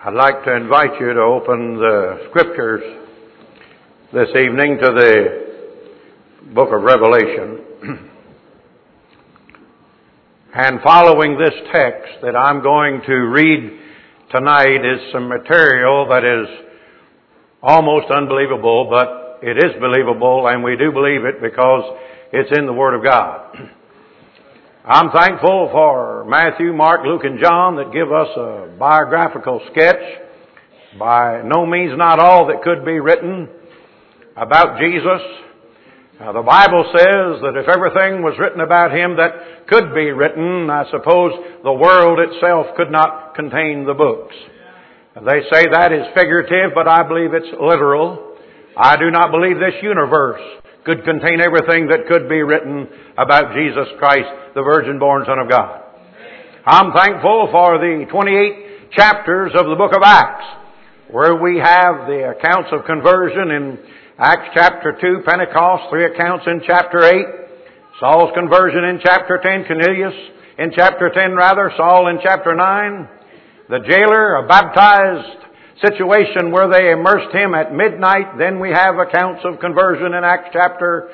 I'd like to invite you to open the Scriptures this evening to the book of Revelation. And following this text that I'm going to read tonight is some material that is almost unbelievable, but it is believable, and we do believe it because it's in the Word of God. I'm thankful for Matthew, Mark, Luke, and John that give us a biographical sketch, by no means not all that could be written, about Jesus. The Bible says that if everything was written about Him that could be written, I suppose the world itself could not contain the books. They say that is figurative, but I believe it's literal. I do not believe this universe could contain everything that could be written about Jesus Christ, the virgin-born Son of God. I'm thankful for the 28 chapters of the book of Acts, where we have the accounts of conversion in Acts chapter 2, Pentecost, 3 accounts in chapter 8, Saul's conversion in chapter 10, Cornelius in chapter 10 Saul in chapter 9, the jailer, a baptized situation where they immersed him at midnight. Then we have accounts of conversion in Acts chapter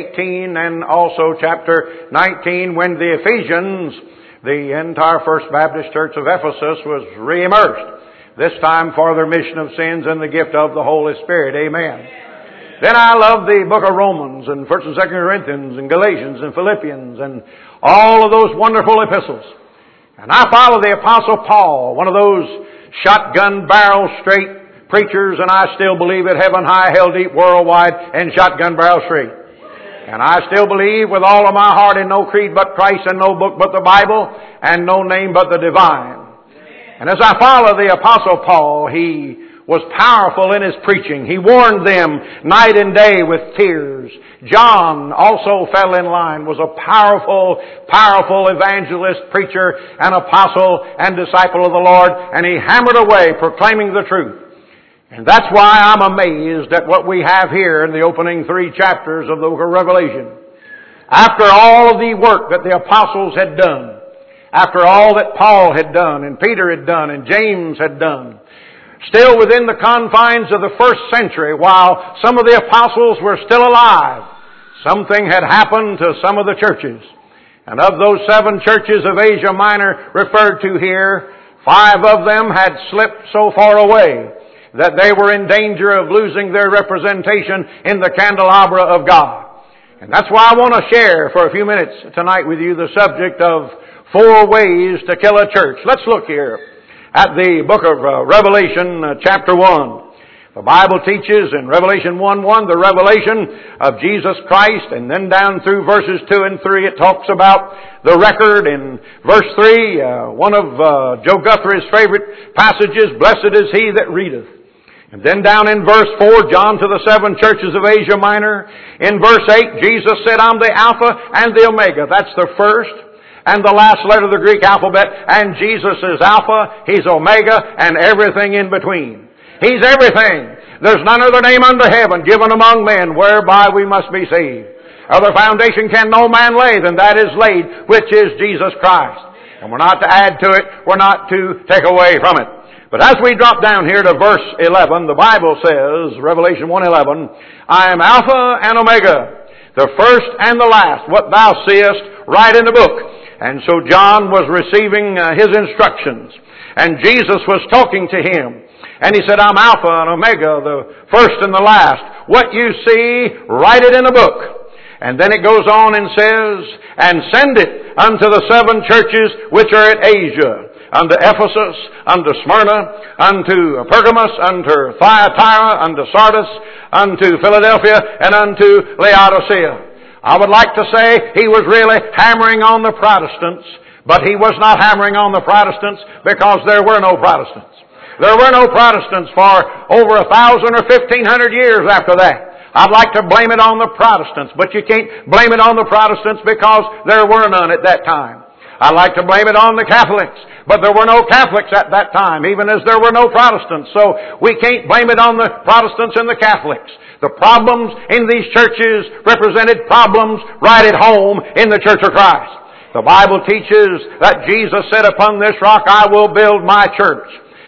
18 and also chapter 19 when the Ephesians, the entire First Baptist Church of Ephesus, was re-immersed, this time for the remission of sins and the gift of the Holy Spirit. Amen. Then I love the book of Romans and 1st and 2nd Corinthians and Galatians and Philippians and all of those wonderful epistles. And I follow the Apostle Paul, one of those shotgun barrel straight preachers, and I still believe it heaven high, hell deep, worldwide, and shotgun barrel straight. And I still believe with all of my heart in no creed but Christ, and no book but the Bible, and no name but the divine. And as I follow the Apostle Paul, he was powerful in his preaching. He warned them night and day with tears. John also fell in line, was a powerful, powerful evangelist, preacher, and apostle and disciple of the Lord, and he hammered away proclaiming the truth. And that's why I'm amazed at what we have here in the opening 3 chapters of the book of Revelation. After all of the work that the apostles had done, after all that Paul had done, and Peter had done, and James had done, still within the confines of the first century, while some of the apostles were still alive, something had happened to some of the churches. And of those 7 churches of Asia Minor referred to here, 5 of them had slipped so far away that they were in danger of losing their representation in the candelabra of God. And that's why I want to share for a few minutes tonight with you the subject of 4 ways to kill a church. Let's look here at the book of Revelation chapter 1. The Bible teaches in Revelation 1:1 the revelation of Jesus Christ, and then down through verses 2 and 3 it talks about the record. In verse 3, one of Joe Guthrie's favorite passages, blessed is he that readeth. And then down in verse 4, John to the 7 churches of Asia Minor. In verse 8, Jesus said, I'm the Alpha and the Omega. That's the first and the last letter of the Greek alphabet, and Jesus is Alpha, He's Omega, and everything in between. He's everything. There's none other name under heaven given among men whereby we must be saved. Other foundation can no man lay than that is laid, which is Jesus Christ. And we're not to add to it, we're not to take away from it. But as we drop down here to verse 11, the Bible says, Revelation 1:11, I am Alpha and Omega, the first and the last. What thou seest, write in the book. And so John was receiving his instructions. And Jesus was talking to him. And he said, I'm Alpha and Omega, the first and the last. What you see, write it in a book. And then it goes on and says, and send it unto the 7 churches which are at Asia, unto Ephesus, unto Smyrna, unto Pergamos, unto Thyatira, unto Sardis, unto Philadelphia, and unto Laodicea. I would like to say he was really hammering on the Protestants, but he was not hammering on the Protestants because there were no Protestants. There were no Protestants for over 1,000 or 1,500 years after that. I'd like to blame it on the Protestants, but you can't blame it on the Protestants because there were none at that time. I'd like to blame it on the Catholics, but there were no Catholics at that time, even as there were no Protestants. So we can't blame it on the Protestants and the Catholics. The problems in these churches represented problems right at home in the Church of Christ. The Bible teaches that Jesus said, upon this rock I will build my church.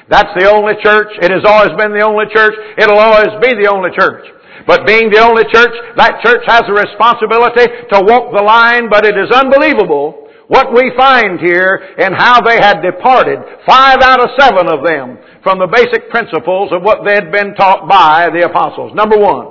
That's the only church. It has always been the only church. It'll always be the only church. But being the only church, that church has a responsibility to walk the line, but it is unbelievable what we find here in how they had departed, 5 out of 7 of them, from the basic principles of what they had been taught by the apostles. Number 1,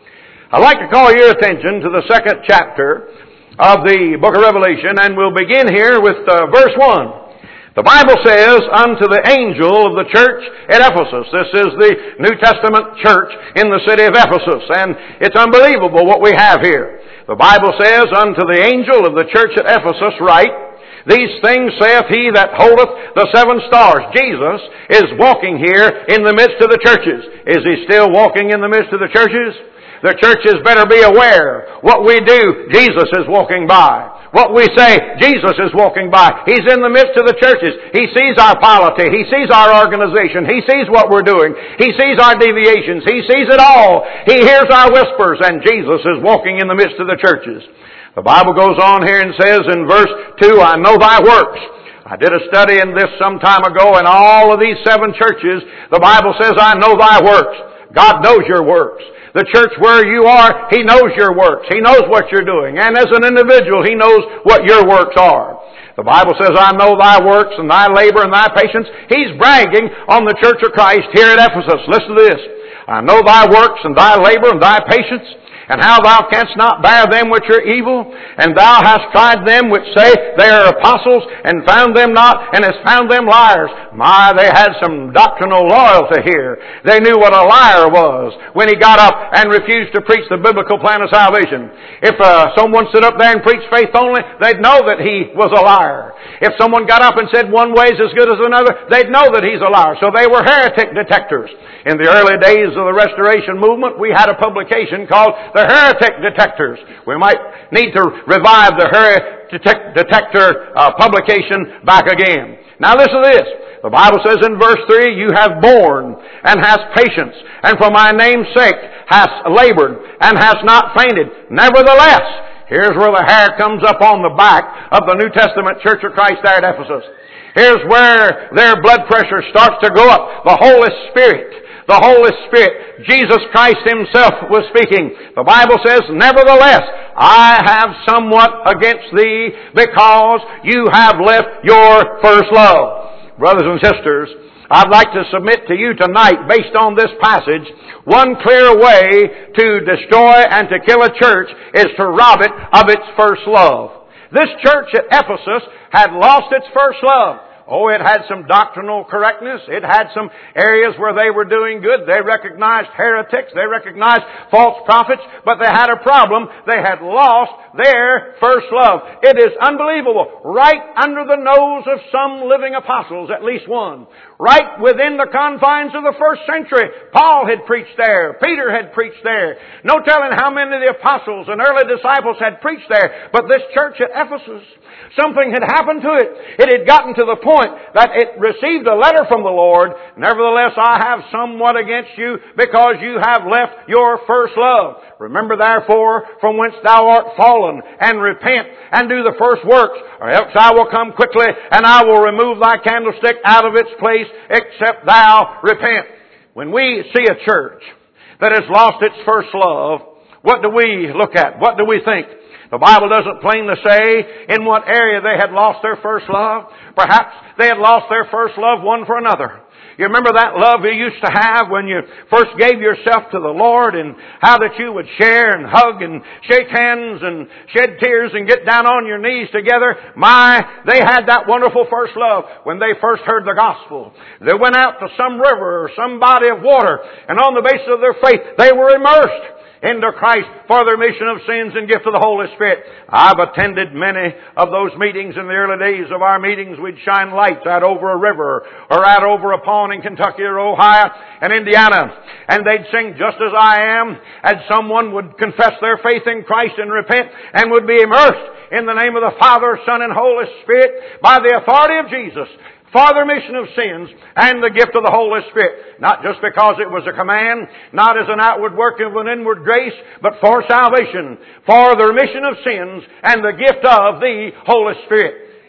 I'd like to call your attention to the 2nd chapter of the book of Revelation, and we'll begin here with verse 1. The Bible says, unto the angel of the church at Ephesus. This is the New Testament church in the city of Ephesus, and it's unbelievable what we have here. The Bible says, unto the angel of the church at Ephesus write, these things saith he that holdeth the 7 stars. Jesus is walking here in the midst of the churches. Is he still walking in the midst of the churches? The churches better be aware. What we do, Jesus is walking by. What we say, Jesus is walking by. He's in the midst of the churches. He sees our polity. He sees our organization. He sees what we're doing. He sees our deviations. He sees it all. He hears our whispers, and Jesus is walking in the midst of the churches. The Bible goes on here and says in verse 2, I know thy works. I did a study in this some time ago, and all of these 7 churches, the Bible says, I know thy works. God knows your works. The church where you are, He knows your works. He knows what you're doing. And as an individual, He knows what your works are. The Bible says, I know thy works and thy labor and thy patience. He's bragging on the church of Christ here at Ephesus. Listen to this. I know thy works and thy labor and thy patience, and how thou canst not bear them which are evil, and thou hast tried them which say they are apostles, and found them not, and hast found them liars. My, they had some doctrinal loyalty here. They knew what a liar was when he got up and refused to preach the biblical plan of salvation. If someone stood up there and preached faith only, they'd know that he was a liar. If someone got up and said one way is as good as another, they'd know that he's a liar. So they were heretic detectors. In the early days of the Restoration movement, we had a publication called the Heretic Detectors. We might need to revive the Heretic Detector publication back again. Now listen to this. The Bible says in verse 3, you have borne and hast patience, and for my name's sake hast labored and hast not fainted. Nevertheless, here's where the hair comes up on the back of the New Testament Church of Christ there at Ephesus. Here's where their blood pressure starts to go up. The Holy Spirit. The Holy Spirit, Jesus Christ Himself was speaking. The Bible says, nevertheless, I have somewhat against thee, because you have left your first love. Brothers and sisters, I'd like to submit to you tonight, based on this passage, one clear way to destroy and to kill a church is to rob it of its first love. This church at Ephesus had lost its first love. Oh, it had some doctrinal correctness. It had some areas where they were doing good. They recognized heretics. They recognized false prophets. But they had a problem. They had lost their first love. It is unbelievable. Right under the nose of some living apostles, at least one. Right within the confines of the first century. Paul had preached there. Peter had preached there. No telling how many of the apostles and early disciples had preached there. But this church at Ephesus, something had happened to it. It had gotten to the point that it received a letter from the Lord. Nevertheless, I have somewhat against you, because you have left your first love. Remember therefore from whence thou art fallen, and repent, and do the first works, or else I will come quickly, and I will remove thy candlestick out of its place, except thou repent. When we see a church that has lost its first love, what do we look at? What do we think? The Bible doesn't plainly say in what area they had lost their first love. Perhaps they had lost their first love one for another. You remember that love you used to have when you first gave yourself to the Lord, and how that you would share and hug and shake hands and shed tears and get down on your knees together? They had that wonderful first love when they first heard the gospel. They went out to some river or some body of water, and on the basis of their faith, they were immersed into Christ for the remission of sins and gift of the Holy Spirit. I've attended many of those meetings. In the early days of our meetings, we'd shine lights out over a river or out over a pond in Kentucky or Ohio and Indiana. And they'd sing Just As I Am, and someone would confess their faith in Christ and repent and would be immersed in the name of the Father, Son, and Holy Spirit by the authority of Jesus, for the remission of sins and the gift of the Holy Spirit. Not just because it was a command, not as an outward work of an inward grace, but for salvation, for the remission of sins and the gift of the Holy Spirit.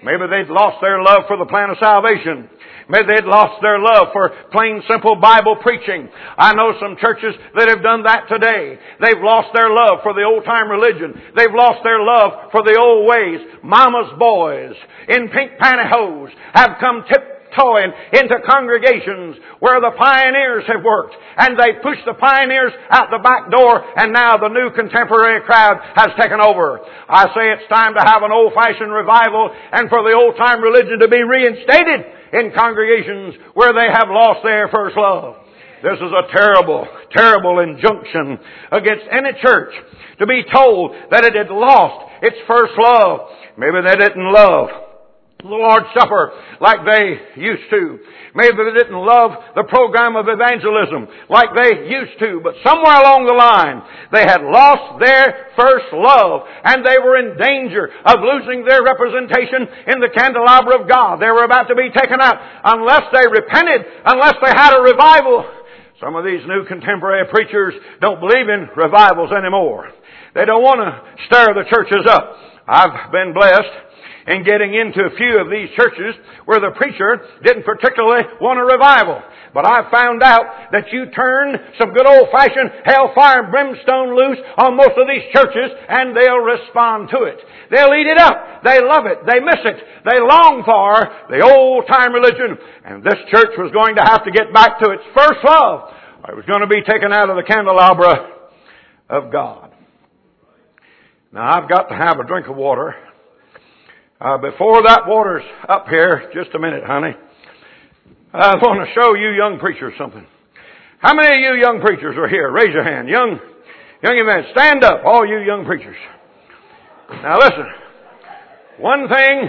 Maybe they'd lost their love for the plan of salvation. Maybe they'd lost their love for plain, simple Bible preaching. I know some churches that have done that today. They've lost their love for the old-time religion. They've lost their love for the old ways. Mama's boys in pink pantyhose have come tiptoeing into congregations where the pioneers have worked. And they push the pioneers out the back door, and now the new contemporary crowd has taken over. I say it's time to have an old-fashioned revival and for the old-time religion to be reinstated in congregations where they have lost their first love. This is a terrible, terrible injunction against any church to be told that it had lost its first love. Maybe they didn't love the Lord's Supper like they used to. Maybe they didn't love the program of evangelism like they used to. But somewhere along the line, they had lost their first love, and they were in danger of losing their representation in the candelabra of God. They were about to be taken out unless they repented, unless they had a revival. Some of these new contemporary preachers don't believe in revivals anymore. They don't want to stir the churches up. I've been blessed in getting into a few of these churches where the preacher didn't particularly want a revival. But I found out that you turn some good old-fashioned hellfire and brimstone loose on most of these churches, and they'll respond to it. They'll eat it up. They love it. They miss it. They long for the old-time religion. And this church was going to have to get back to its first love. It was going to be taken out of the candelabra of God. Now, I've got to have a drink of water. Before that water's up here, just a minute, honey. I want to show you young preachers something. How many of you young preachers are here? Raise your hand. Young men, stand up, all you young preachers. Now listen. One thing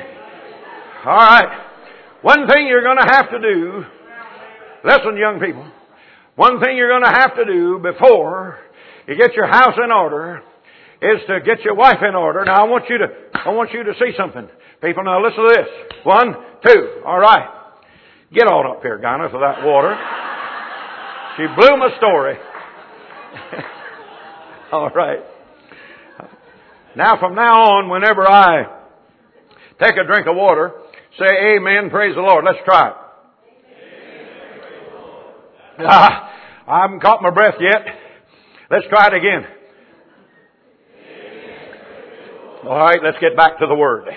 you're going to have to do, listen young people, one thing you're going to have to do before you get your house in order is to get your wife in order. Now I want you to see something. People, now listen to this. 1, 2. All right. Get on up here, Ghana, for that water. She blew my story. All right. Now from now on, whenever I take a drink of water, say amen, praise the Lord. Let's try it. I haven't caught my breath yet. Let's try it again. All right, let's get back to the Word.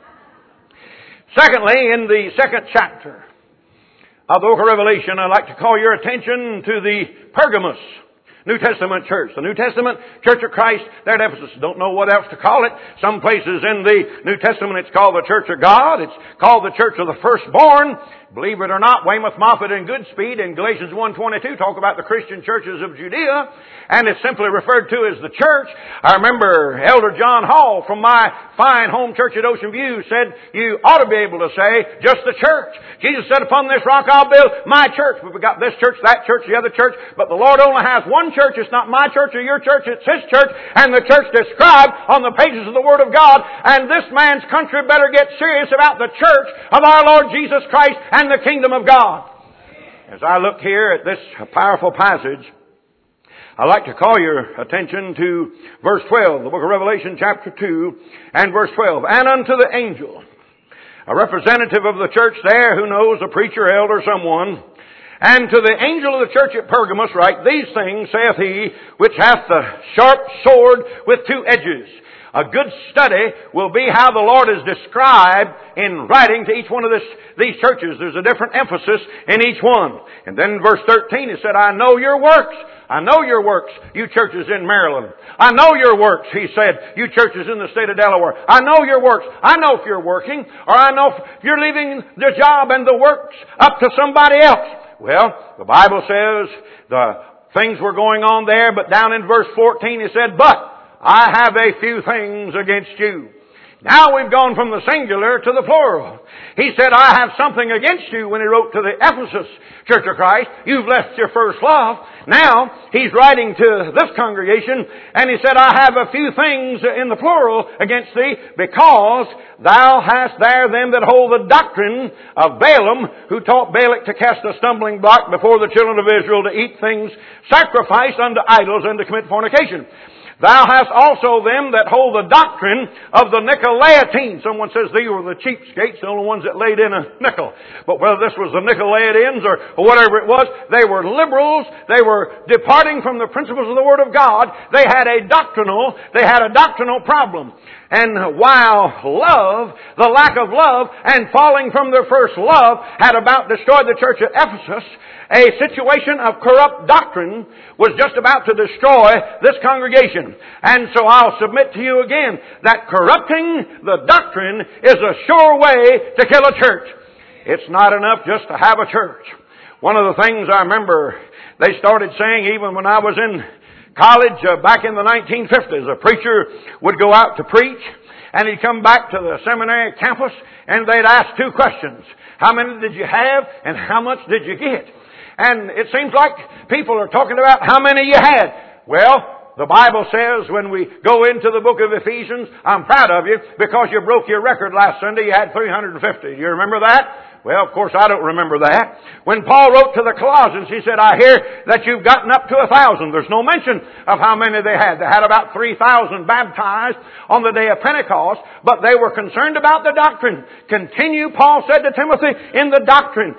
Secondly, in the second chapter of the book of Revelation, I'd like to call your attention to the Pergamos New Testament church. The New Testament Church of Christ there at Ephesus. Don't know what else to call it. Some places in the New Testament it's called the Church of God. It's called the Church of the Firstborn. Believe it or not, Weymouth Moffatt and Goodspeed in Galatians 1:22 talk about the Christian churches of Judea, and it's simply referred to as the church. I remember Elder John Hall from my fine home church at Ocean View said, you ought to be able to say, just the church. Jesus said, upon this rock I'll build my church. We've got this church, that church, the other church, but the Lord only has one church. It's not my church or your church, it's His church, and the church described on the pages of the Word of God. And this man's country better get serious about the church of our Lord Jesus Christ and the kingdom of God. As I look here at this powerful passage, I'd like to call your attention to verse 12, the book of Revelation chapter 2 and verse 12. And unto the angel, a representative of the church there who knows, a preacher, elder, someone, and to the angel of the church at Pergamos write, these things saith he, which hath the sharp sword with two edges. A good study will be how the Lord is described in writing to each one of these churches. There's a different emphasis in each one. And then in verse 13 it said, I know your works. I know your works, you churches in Maryland. I know your works, he said, you churches in the state of Delaware. I know your works. I know if you're working, or I know if you're leaving the job and the works up to somebody else. Well, the Bible says the things were going on there, but down in verse 14 it said, but I have a few things against you. Now we've gone from the singular to the plural. He said, I have something against you when he wrote to the Ephesus Church of Christ. You've left your first love. Now he's writing to this congregation and he said, I have a few things in the plural against thee, because thou hast there them that hold the doctrine of Balaam, who taught Balak to cast a stumbling block before the children of Israel, to eat things sacrificed unto idols and to commit fornication. Thou hast also them that hold the doctrine of the Nicolaitans. Someone says they were the cheapskates, the only ones that laid in a nickel. But whether this was the Nicolaitans or whatever it was, they were liberals. They were departing from the principles of the Word of God. They had a doctrinal problem. And while love, the lack of love, and falling from their first love had about destroyed the church at Ephesus, a situation of corrupt doctrine was just about to destroy this congregation. And so I'll submit to you again that corrupting the doctrine is a sure way to kill a church. It's not enough just to have a church. One of the things I remember they started saying even when I was in college back in the 1950s, a preacher would go out to preach and he'd come back to the seminary campus and they'd ask two questions. How many did you have and how much did you get? And it seems like people are talking about how many you had. Well, the Bible says when we go into the book of Ephesians, I'm proud of you because you broke your record last Sunday. You had 350. Do you remember that? Well, of course, I don't remember that. When Paul wrote to the Colossians, he said, I hear that you've gotten up to 1,000. There's no mention of how many they had. They had about 3,000 baptized on the day of Pentecost, but they were concerned about the doctrine. Continue, Paul said to Timothy, in the doctrine.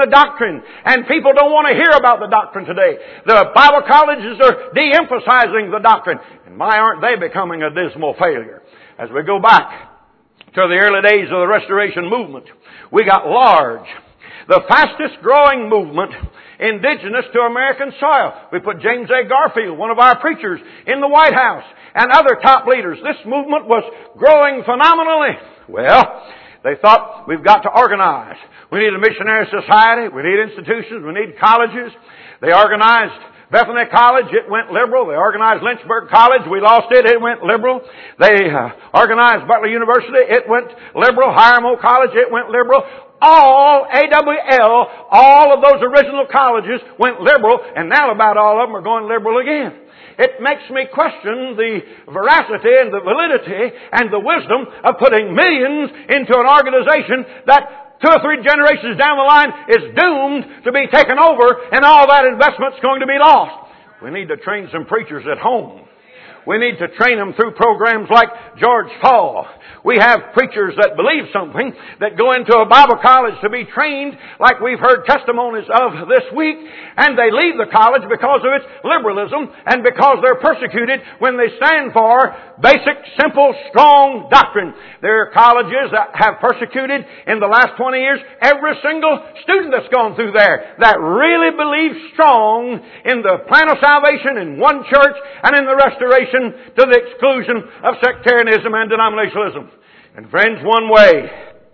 And people don't want to hear about the doctrine today. The Bible colleges are de-emphasizing the doctrine. And my, aren't they becoming a dismal failure? As we go back to the early days of the Restoration movement, we got large, the fastest growing movement indigenous to American soil. We put James A. Garfield, one of our preachers, in the White House and other top leaders. This movement was growing phenomenally. Well, they thought we've got to organize. We need a missionary society. We need institutions. We need colleges. They organized Bethany College, it went liberal. They organized Lynchburg College, we lost it, it went liberal. They organized Butler University, it went liberal. Hiram College, it went liberal. All AWL, all of those original colleges went liberal, and now about all of them are going liberal again. It makes me question the veracity and the validity and the wisdom of putting millions into an organization that 2 or 3 generations down the line is doomed to be taken over and all that investment's going to be lost. We need to train some preachers at home. We need to train them through programs like George Fall. We have preachers that believe something that go into a Bible college to be trained like we've heard testimonies of this week, and they leave the college because of its liberalism and because they're persecuted when they stand for basic, simple, strong doctrine. There are colleges that have persecuted in the last 20 years every single student that's gone through there that really believes strong in the plan of salvation in one church and in the restoration to the exclusion of sectarianism and denominationalism. And friends, one way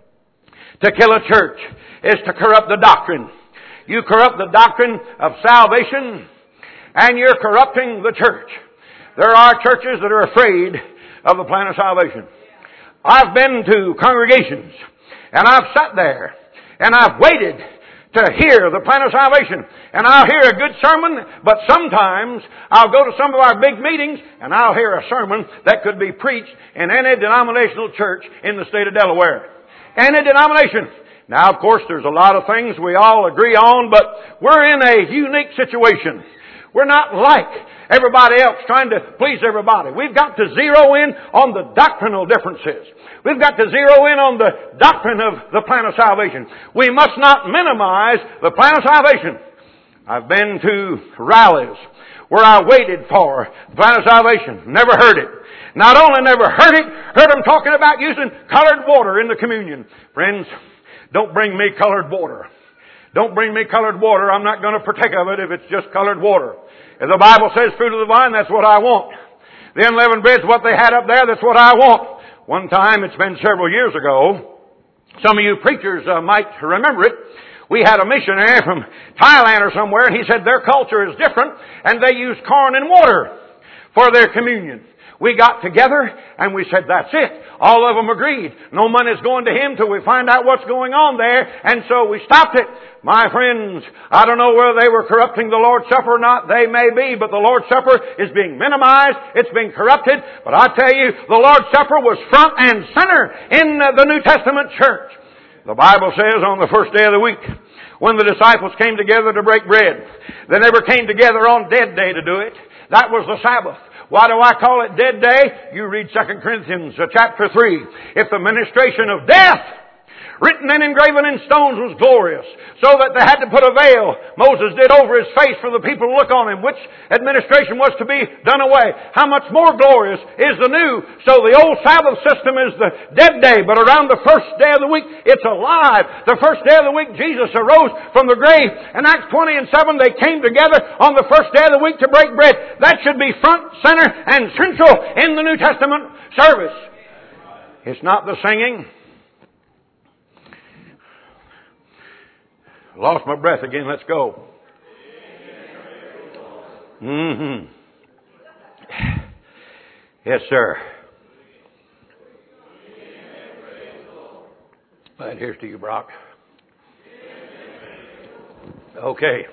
to kill a church is to corrupt the doctrine. You corrupt the doctrine of salvation and you're corrupting the church. There are churches that are afraid of the plan of salvation. I've been to congregations and I've sat there and I've waited to hear the plan of salvation. And I'll hear a good sermon, but sometimes I'll go to some of our big meetings and I'll hear a sermon that could be preached in any denominational church in the state of Delaware. Any denomination. Now, of course, there's a lot of things we all agree on, but we're in a unique situation. We're not like everybody else trying to please everybody. We've got to zero in on the doctrinal differences. We've got to zero in on the doctrine of the plan of salvation. We must not minimize the plan of salvation. I've been to rallies where I waited for the plan of salvation. Never heard it. Not only never heard it, heard them talking about using colored water in the communion. Friends, don't bring me colored water. Don't bring me colored water. I'm not going to partake of it if it's just colored water. If the Bible says fruit of the vine, that's what I want. The unleavened bread's what they had up there, that's what I want. One time, it's been several years ago, some of you preachers might remember it. We had a missionary from Thailand or somewhere, and he said their culture is different, and they use corn and water for their communion. We got together and we said, that's it. All of them agreed. No money's going to him till we find out what's going on there. And so we stopped it. My friends, I don't know whether they were corrupting the Lord's Supper or not. They may be, but the Lord's Supper is being minimized. It's being corrupted. But I tell you, the Lord's Supper was front and center in the New Testament church. The Bible says on the first day of the week, when the disciples came together to break bread, they never came together on Dead Day to do it. That was the Sabbath. Why do I call it Dead Day? You read 2 Corinthians chapter 3. If the ministration of death, written and engraven in stones, was glorious, so that they had to put a veil, Moses did, over his face for the people to look on him, which administration was to be done away. How much more glorious is the new? So the old Sabbath system is the dead day, but around the first day of the week, it's alive. The first day of the week, Jesus arose from the grave. In Acts 20 and 7, they came together on the first day of the week to break bread. That should be front, center, and central in the New Testament service. It's not the singing. Lost my breath again. Let's go. Mm-hmm. Yes, sir. Right, here's to you, Brock. Okay.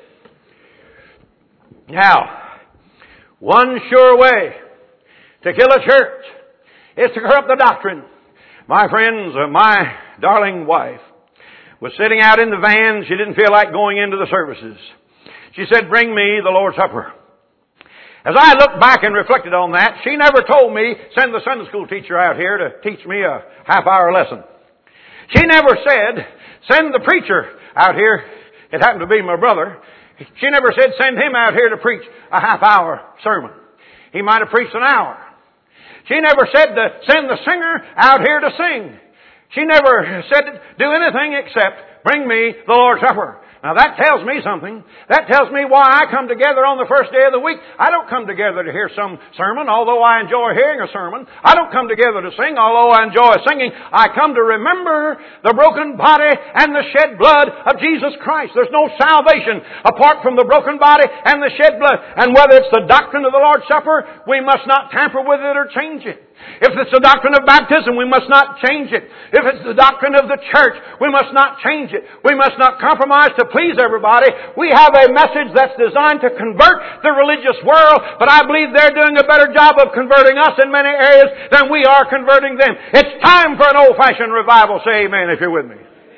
Now, one sure way to kill a church is to corrupt the doctrine. My friends, my darling wife was sitting out in the van. She didn't feel like going into the services. She said, "Bring me the Lord's Supper." As I looked back and reflected on that, she never told me, send the Sunday school teacher out here to teach me a half-hour lesson. She never said, send the preacher out here. It happened to be my brother. She never said, send him out here to preach a half-hour sermon. He might have preached an hour. She never said to send the singer out here to sing. She never said, do anything except bring me the Lord's Supper. Now that tells me something. That tells me why I come together on the first day of the week. I don't come together to hear some sermon, although I enjoy hearing a sermon. I don't come together to sing, although I enjoy singing. I come to remember the broken body and the shed blood of Jesus Christ. There's no salvation apart from the broken body and the shed blood. And whether it's the doctrine of the Lord's Supper, we must not tamper with it or change it. If it's the doctrine of baptism, we must not change it. If it's the doctrine of the church, we must not change it. We must not compromise to please everybody. We have a message that's designed to convert the religious world, but I believe they're doing a better job of converting us in many areas than we are converting them. It's time for an old-fashioned revival. Say amen if you're with me.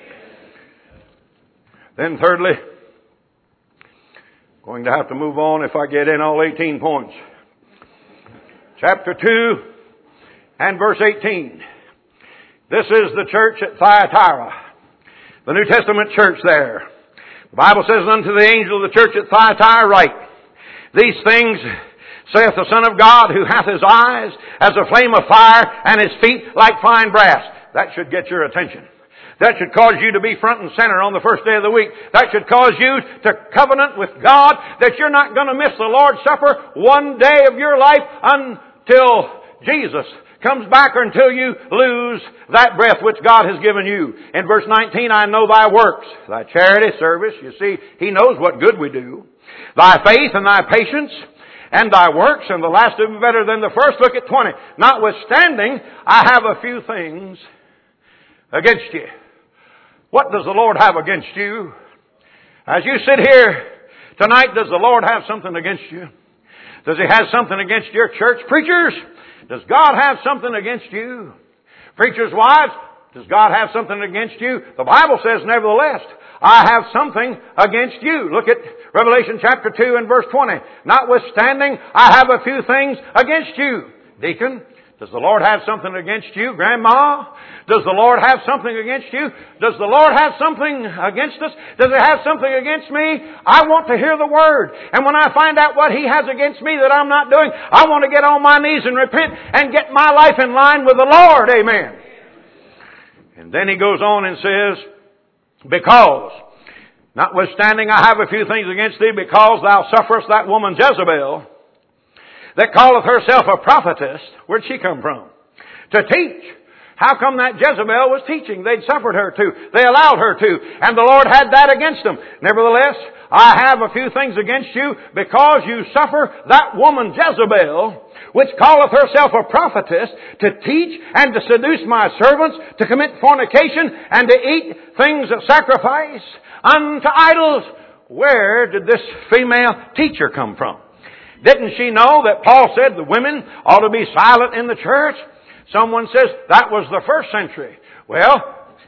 Then thirdly, going to have to move on if I get in all 18 points. Chapter 2 and verse 18. This is the church at Thyatira, the New Testament church there. The Bible says, unto the angel of the church at Thyatira write, these things saith the Son of God, who hath his eyes as a flame of fire and his feet like fine brass. That should get your attention. That should cause you to be front and center on the first day of the week. That should cause you to covenant with God that you're not going to miss the Lord's Supper one day of your life until Jesus comes back, or until you lose that breath which God has given you. In verse 19, I know thy works, thy charity service. You see, He knows what good we do. Thy faith and thy patience and thy works, and the last of them better than the first. Look at 20. Notwithstanding, I have a few things against you. What does the Lord have against you? As you sit here tonight, does the Lord have something against you? Does He have something against your church? Preachers, does God have something against you? Preachers' wives, does God have something against you? The Bible says, nevertheless, I have something against you. Look at Revelation chapter 2 and verse 20. Notwithstanding, I have a few things against you. Deacon, does the Lord have something against you? Grandma, does the Lord have something against you? Does the Lord have something against us? Does He have something against me? I want to hear the Word. And when I find out what He has against me that I'm not doing, I want to get on my knees and repent and get my life in line with the Lord. Amen. And then he goes on and says, because, notwithstanding I have a few things against thee, because thou sufferest that woman Jezebel, that calleth herself a prophetess. Where'd she come from? To teach. How come that Jezebel was teaching? They'd suffered her to. They allowed her to. And the Lord had that against them. Nevertheless, I have a few things against you, because you suffer that woman Jezebel, which calleth herself a prophetess, to teach and to seduce my servants to commit fornication and to eat things of sacrifice unto idols. Where did this female teacher come from? Didn't she know that Paul said the women ought to be silent in the church? Someone says that was the first century. Well,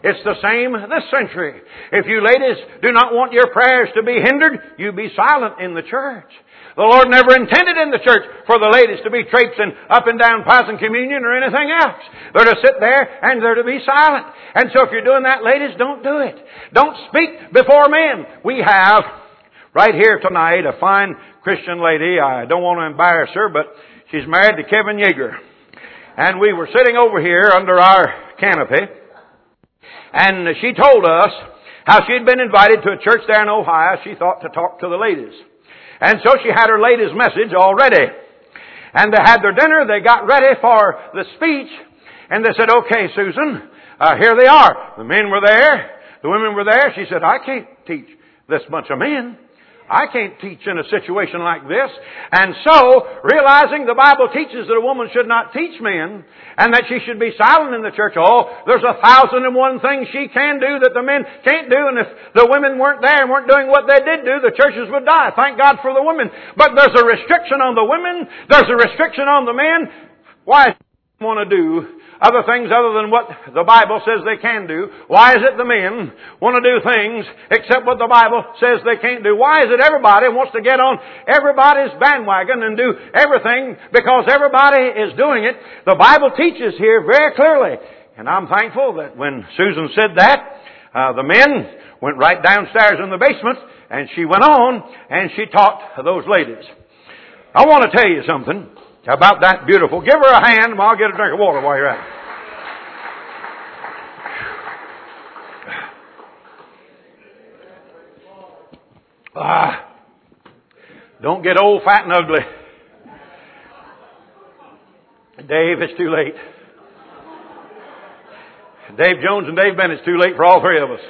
It's the same this century. If you ladies do not want your prayers to be hindered, you be silent in the church. The Lord never intended in the church for the ladies to be traipsing up and down passing communion or anything else. They're to sit there and they're to be silent. And so if you're doing that, ladies, don't do it. Don't speak before men. We have right here tonight a fine Christian lady. I don't want to embarrass her, but she's married to Kevin Yeager. And we were sitting over here under our canopy, and she told us how she'd been invited to a church there in Ohio. She thought to talk to the ladies. And so she had her ladies' message all ready. And they had their dinner, they got ready for the speech, and they said, "Okay, Susan, here they are." The men were there, the women were there. She said, "I can't teach this bunch of men. I can't teach in a situation like this." And so, realizing the Bible teaches that a woman should not teach men, and that she should be silent in the church, there's 1,001 things she can do that the men can't do, and if the women weren't there and weren't doing what they did do, the churches would die. Thank God for the women. But there's a restriction on the women, there's a restriction on the men. Why does they want to do other things other than what the Bible says they can do? Why is it the men want to do things except what the Bible says they can't do? Why is it everybody wants to get on everybody's bandwagon and do everything because everybody is doing it? The Bible teaches here very clearly. And I'm thankful that when Susan said that, the men went right downstairs in the basement, and she went on and she taught those ladies. I want to tell you something about that beautiful. Give her a hand, and I'll get a drink of water while you're at it. Don't get old, fat, and ugly. Dave, it's too late. Dave Jones and Dave Bennett's too late for all three of us.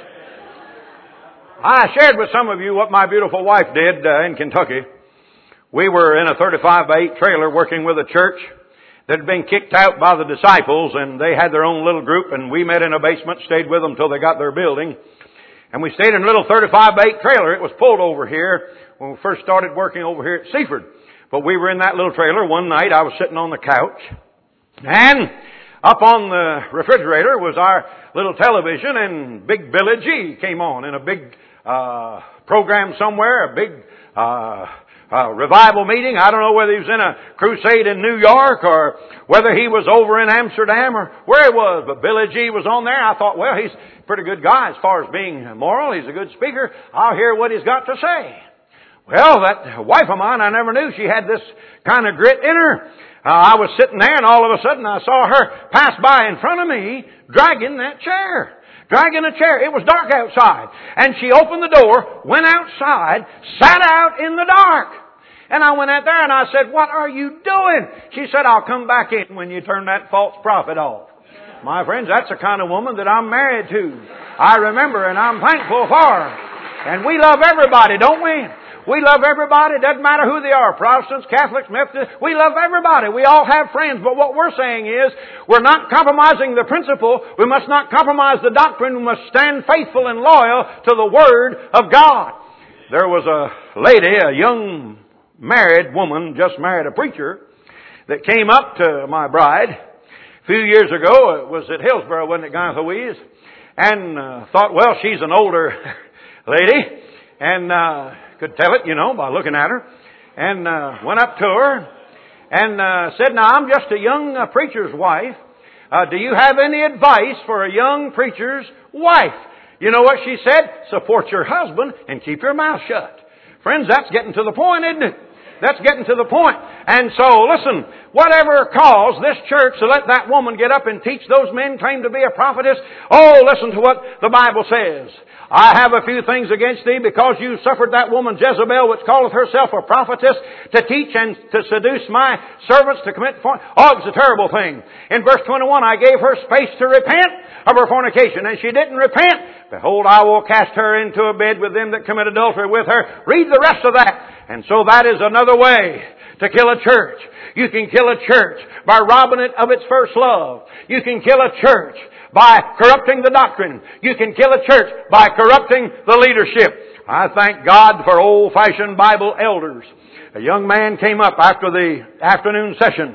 I shared with some of you what my beautiful wife did in Kentucky. We were in a 35-by-8 trailer working with a church that had been kicked out by the disciples, and they had their own little group, and we met in a basement, stayed with them till they got their building. And we stayed in a little 35-by-8 trailer. It was pulled over here when we first started working over here at Seaford. But we were in that little trailer. One night I was sitting on the couch, and up on the refrigerator was our little television, and Big Billy G came on in a big program somewhere, a big revival meeting. I don't know whether he was in a crusade in New York or whether he was over in Amsterdam or where he was, but Billy G was on there. I thought, well, he's a pretty good guy as far as being moral. He's a good speaker. I'll hear what he's got to say. Well, that wife of mine, I never knew she had this kind of grit in her. I was sitting there, and all of a sudden I saw her pass by in front of me dragging that chair. Dragging a chair. It was dark outside. And she opened the door, went outside, sat out in the dark. And I went out there and I said, "What are you doing?" She said, "I'll come back in when you turn that false prophet off." My friends, that's the kind of woman that I'm married to. I remember, and I'm thankful for her. And we love everybody, don't we? We love everybody. It doesn't matter who they are. Protestants, Catholics, Methodists. We love everybody. We all have friends. But what we're saying is, we're not compromising the principle. We must not compromise the doctrine. We must stand faithful and loyal to the Word of God. There was a lady, a young married woman, just married a preacher, that came up to my bride a few years ago. It was at Hillsboro, wasn't it, Guy Louise? And thought, well, she's an older lady. And could tell it, by looking at her. And went up to her and said, "Now, I'm just a young preacher's wife. Do you have any advice for a young preacher's wife?" You know what she said? "Support your husband and keep your mouth shut." Friends, that's getting to the point, isn't it? That's getting to the point. And so, listen, whatever caused this church to let that woman get up and teach those men claim to be a prophetess, listen to what the Bible says. "I have a few things against thee, because you suffered that woman Jezebel, which calleth herself a prophetess, to teach and to seduce my servants to commit it's a terrible thing. In verse 21, "I gave her space to repent of her fornication, and she didn't repent. Behold, I will cast her into a bed with them that commit adultery with her." Read the rest of that. And so that is another way to kill a church. You can kill a church by robbing it of its first love. You can kill a church by corrupting the doctrine. You can kill a church by corrupting the leadership. I thank God for old-fashioned Bible elders. A young man came up after the afternoon session,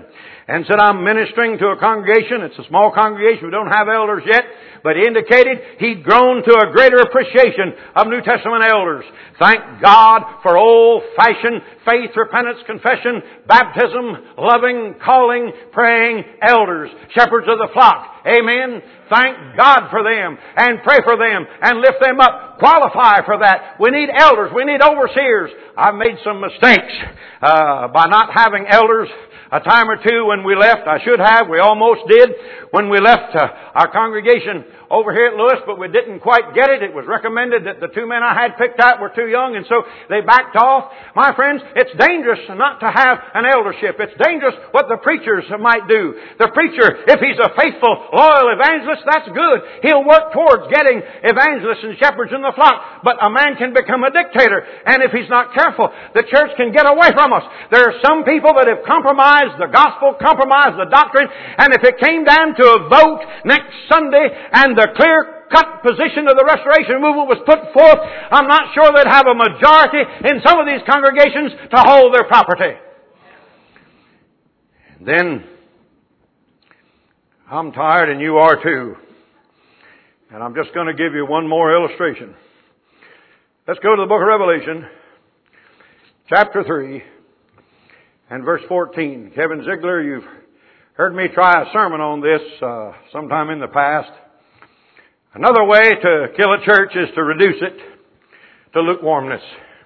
and said, I'm ministering to a congregation. It's a small congregation. We don't have elders yet. But he indicated he'd grown to a greater appreciation of New Testament elders. Thank God for old-fashioned faith, repentance, confession, baptism, loving, calling, praying elders, shepherds of the flock. Amen. Thank God for them and pray for them and lift them up. Qualify for that. We need elders. We need overseers. I've made some mistakes by not having elders a time or two when we left. I should have. We almost did when we left our congregation over here at Lewis, but we didn't quite get it. It was recommended that the 2 men I had picked out were too young, and so they backed off. My friends, it's dangerous not to have an eldership. It's dangerous what the preachers might do. The preacher, if he's a faithful, loyal evangelist, that's good. He'll work towards getting evangelists and shepherds in the flock. But a man can become a dictator, and if he's not careful, the church can get away from us. There are some people that have compromised the gospel, compromised the doctrine, and if it came down to a vote next Sunday and the clear-cut position of the Restoration Movement was put forth, I'm not sure they'd have a majority in some of these congregations to hold their property. And then, I'm tired and you are too. And I'm just going to give you one more illustration. Let's go to the book of Revelation, chapter 3, and verse 14. Kevin Ziegler, you've heard me try a sermon on this sometime in the past. Another way to kill a church is to reduce it to lukewarmness.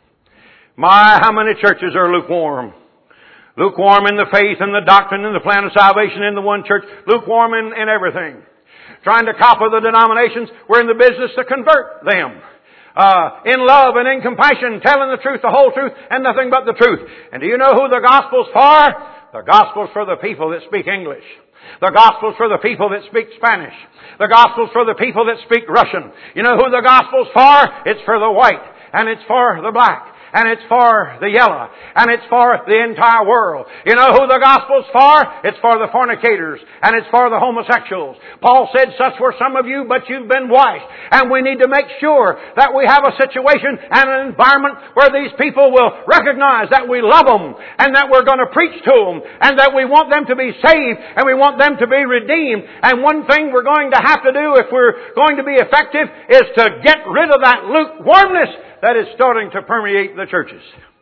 My, how many churches are lukewarm? Lukewarm in the faith and the doctrine and the plan of salvation in the one church. Lukewarm in everything. Trying to copy the denominations. We're in the business to convert them. In love and in compassion, telling the truth, the whole truth, and nothing but the truth. And do you know who the gospel's for? The gospel's for the people that speak English. The gospel's for the people that speak Spanish. The gospel's for the people that speak Russian. You know who the gospel's for? It's for the white, and it's for the black, and it's for the yellow, and it's for the entire world. You know who the gospel's for? It's for the fornicators, and it's for the homosexuals. Paul said, such were some of you, but you've been washed. And we need to make sure that we have a situation and an environment where these people will recognize that we love them, and that we're going to preach to them, and that we want them to be saved, and we want them to be redeemed. And one thing we're going to have to do if we're going to be effective is to get rid of that lukewarmness that is starting to permeate the churches.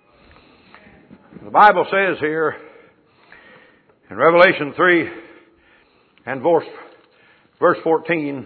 The Bible says here in Revelation 3 and verse 14,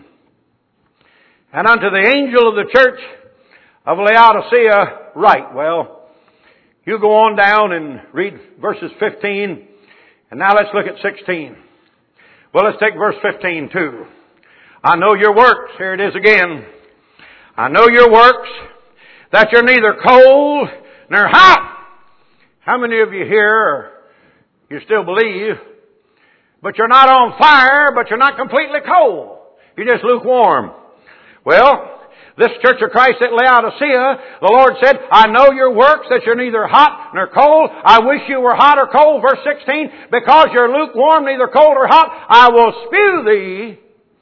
and unto the angel of the church of Laodicea write. Well, you go on down and read verses 15, and now let's look at 16. Well, let's take verse 15 too. I know your works. Here it is again. I know your works, that you're neither cold nor hot. How many of you here, you still believe, but you're not on fire, but you're not completely cold. You're just lukewarm. Well, this church of Christ at Laodicea, the Lord said, I know your works, that you're neither hot nor cold. I wish you were hot or cold. Verse 16, because you're lukewarm, neither cold or hot, I will spew thee.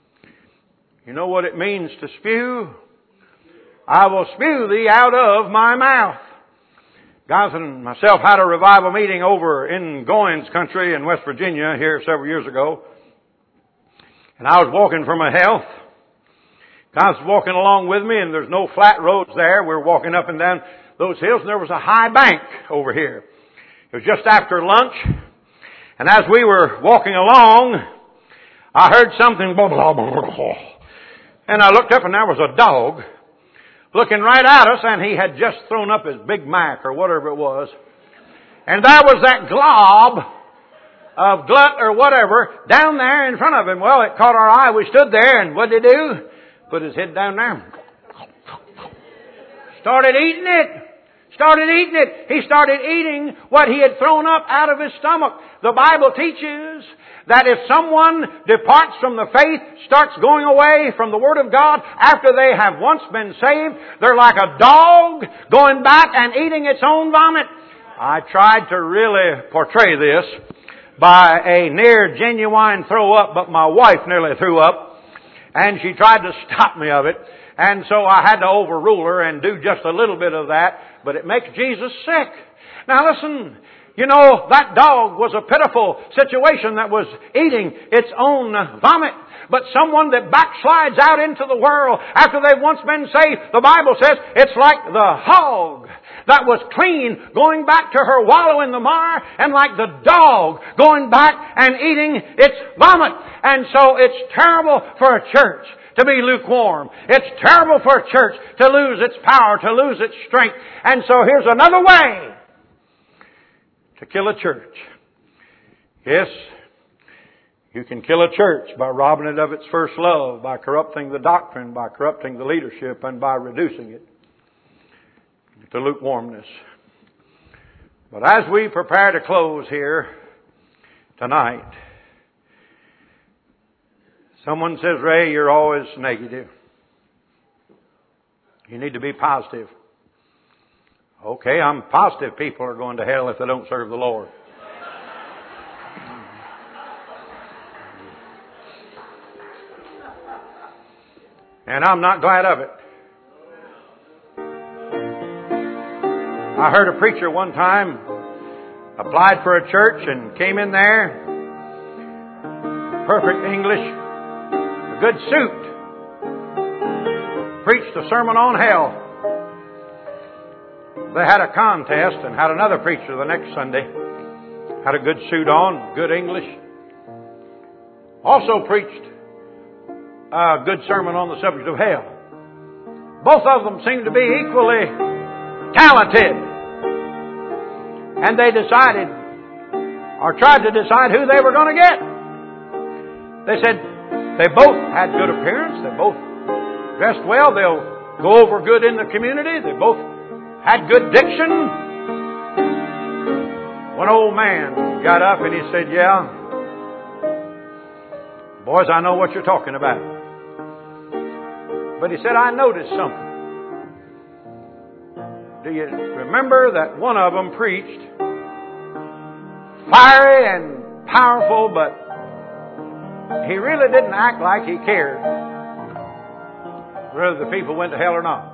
You know what it means to spew? I will spew thee out of my mouth. Guys and myself had a revival meeting over in Goins country in West Virginia here several years ago. And I was walking for my health. Guys was walking along with me, and there's no flat roads there. We were walking up and down those hills, and there was a high bank over here. It was just after lunch. And as we were walking along, I heard something, blah, blah, blah, blah. And I looked up, and there was a dog looking right at us, and he had just thrown up his Big Mac or whatever it was. And there was that glob of glut or whatever down there in front of him. Well, it caught our eye. We stood there, and what did he do? Put his head down there. Started eating it. He started eating what he had thrown up out of his stomach. The Bible teaches that if someone departs from the faith, starts going away from the Word of God after they have once been saved, they're like a dog going back and eating its own vomit. I tried to really portray this by a near genuine throw up, but my wife nearly threw up, and she tried to stop me of it. And so I had to overrule her and do just a little bit of that, but it makes Jesus sick. Now listen, You know, that dog was a pitiful situation that was eating its own vomit. But someone that backslides out into the world after they've once been saved, the Bible says it's like the hog that was clean going back to her wallow in the mire, and like the dog going back and eating its vomit. And so it's terrible for a church to be lukewarm. It's terrible for a church to lose its power, to lose its strength. And so here's another way to kill a church. Yes, you can kill a church by robbing it of its first love, by corrupting the doctrine, by corrupting the leadership, and by reducing it to lukewarmness. But as we prepare to close here tonight, someone says, Ray, you're always negative. You need to be positive. Okay, I'm positive people are going to hell if they don't serve the Lord. And I'm not glad of it. I heard a preacher one time applied for a church and came in there, perfect English, a good suit, preached a sermon on hell. They had a contest and had another preacher the next Sunday, had a good suit on, good English, also preached a good sermon on the subject of hell. Both of them seemed to be equally talented. And they decided, or tried to decide who they were going to get. They said they both had good appearance. They both dressed well. They'll go over good in the community. They both had good diction. One old man got up and he said, yeah, boys, I know what you're talking about. But he said, I noticed something. Do you remember that one of them preached fiery and powerful, but he really didn't act like he cared whether the people went to hell or not.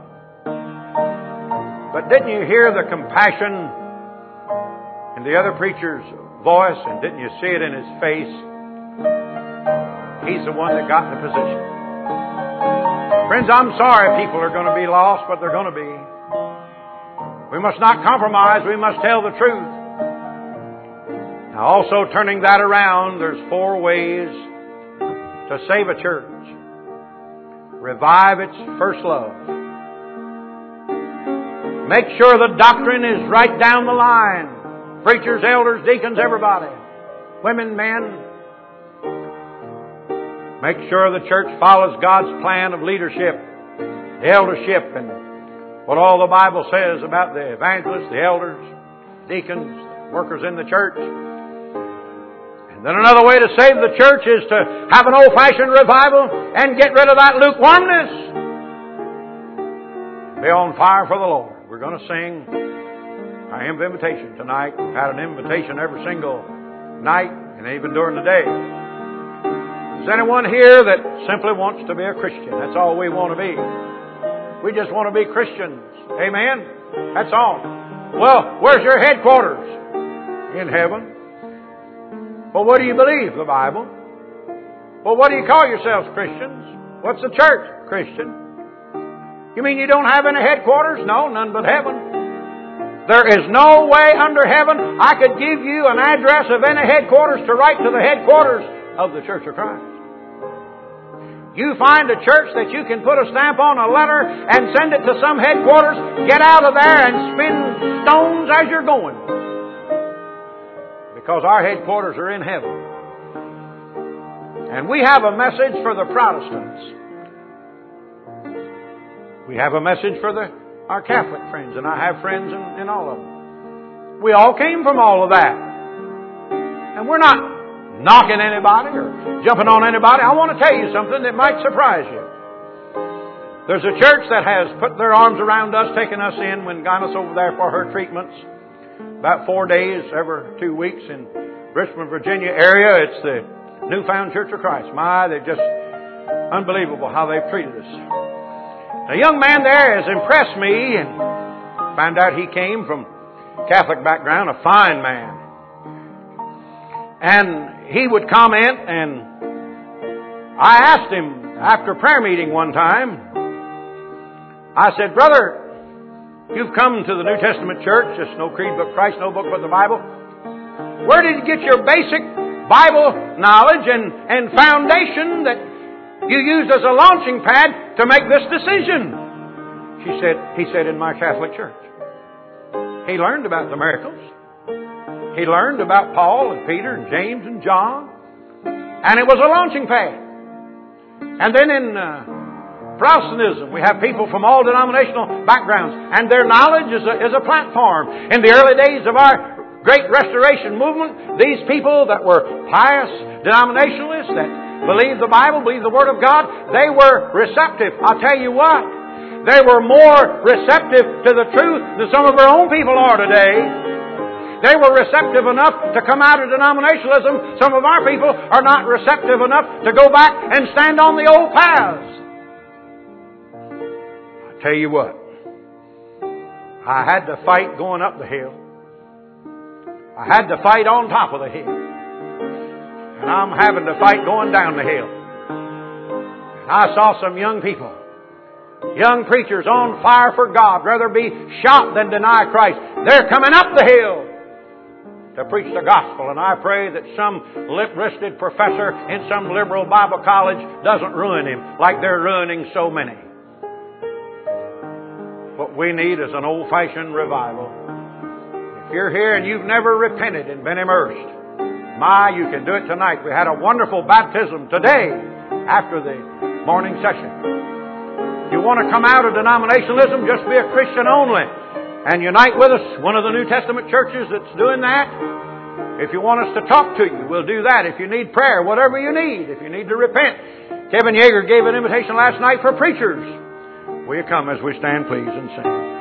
But didn't you hear the compassion in the other preacher's voice, and didn't you see it in his face? He's the one that got the position. Friends, I'm sorry people are going to be lost, but they're going to be. We must not compromise. We must tell the truth. Now, also turning that around, there's 4 ways to save a church. Revive its first love. Make sure the doctrine is right down the line. Preachers, elders, deacons, everybody. Women, men. Make sure the church follows God's plan of leadership, the eldership, and what all the Bible says about the evangelists, the elders, deacons, workers in the church. And then another way to save the church is to have an old-fashioned revival and get rid of that lukewarmness. Be on fire for the Lord. We're going to sing our hymn of invitation tonight. We've had an invitation every single night and even during the day. Is anyone here that simply wants to be a Christian? That's all we want to be. We just want to be Christians. Amen? That's all. Well, where's your headquarters? In heaven. Well, what do you believe? The Bible. Well, what do you call yourselves, Christians? What's the church? Christian. You mean you don't have any headquarters? No, none but heaven. There is no way under heaven I could give you an address of any headquarters to write to the headquarters of the Church of Christ. You find a church that you can put a stamp on a letter and send it to some headquarters, get out of there and spin stones as you're going. Because our headquarters are in heaven. And we have a message for the Protestants. We have a message for our Catholic friends, and I have friends in all of them. We all came from all of that. And we're not knocking anybody or jumping on anybody. I want to tell you something that might surprise you. There's a church that has put their arms around us, taken us in when got us over there for her treatments. About 4 days, every 2 weeks in Richmond, Virginia area. It's the Newfound Church of Christ. My, they're just unbelievable how they've treated us. A young man there has impressed me, and found out he came from Catholic background, a fine man. And he would comment, and I asked him after a prayer meeting one time, I said, "Brother, you've come to the New Testament church, just no creed but Christ, no book but the Bible. Where did you get your basic Bible knowledge and foundation that you used as a launching pad to make this decision?" He said, "In my Catholic church." He learned about the miracles. He learned about Paul and Peter and James and John. And it was a launching pad. And then in Protestantism, we have people from all denominational backgrounds, and their knowledge is a platform. In the early days of our Great Restoration movement, these people that were pious denominationalists, that believed the Bible, believed the Word of God, they were receptive. I'll tell you what, they were more receptive to the truth than some of our own people are today. They were receptive enough to come out of denominationalism. Some of our people are not receptive enough to go back and stand on the old paths. I tell you what, I had to fight going up the hill. I had to fight on top of the hill. And I'm having to fight going down the hill. And I saw some young people, young preachers on fire for God, rather be shot than deny Christ. They're coming up the hill to preach the gospel. And I pray that some lip-wristed professor in some liberal Bible college doesn't ruin him like they're ruining so many. What we need is an old-fashioned revival. If you're here and you've never repented and been immersed, you can do it tonight. We had a wonderful baptism today after the morning session. If you want to come out of denominationalism, just be a Christian only and unite with us, one of the New Testament churches that's doing that. If you want us to talk to you, we'll do that. If you need prayer, whatever you need, if you need to repent. Kevin Yeager gave an invitation last night for preachers. Will you come as we stand, please, and sing?